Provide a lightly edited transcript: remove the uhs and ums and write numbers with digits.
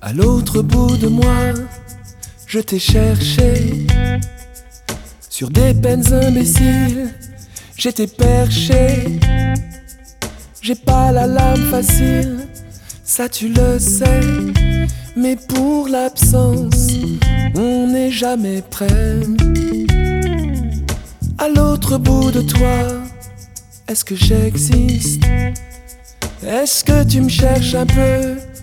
À l'autre bout de moi, je t'ai cherché. Sur des peines imbéciles, j'étais perché. J'ai pas la lame facile, ça tu le sais. Mais pour l'absence, on n'est jamais prêt. À l'autre bout de toi, est-ce que j'existe? Est-ce que tu me cherches un peu?